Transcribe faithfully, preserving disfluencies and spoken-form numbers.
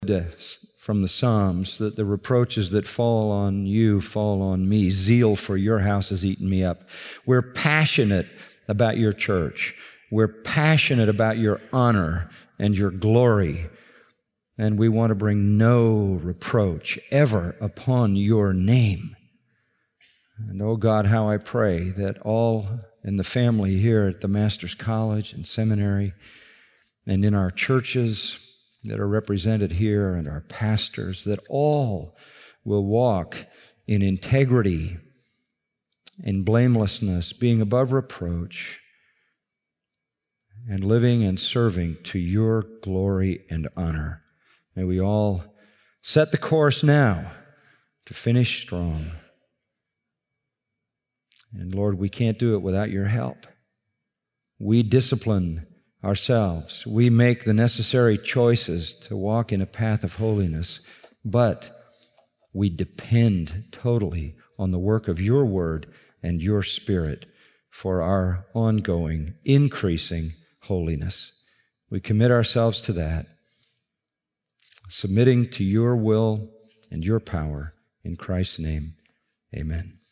from the Psalms that the reproaches that fall on you fall on me. Zeal for your house has eaten me up. We're passionate about your church. We're passionate about your honor and your glory. And we want to bring no reproach ever upon your name. And oh God, how I pray that all in the family here at the Master's College and Seminary and in our churches that are represented here and our pastors, that all will walk in integrity, in blamelessness, being above reproach, and living and serving to your glory and honor. May we all set the course now to finish strong. And Lord, we can't do it without your help. We discipline ourselves. We make the necessary choices to walk in a path of holiness, but we depend totally on the work of your word and your Spirit for our ongoing, increasing holiness. We commit ourselves to that, submitting to your will and your power. In Christ's name, amen.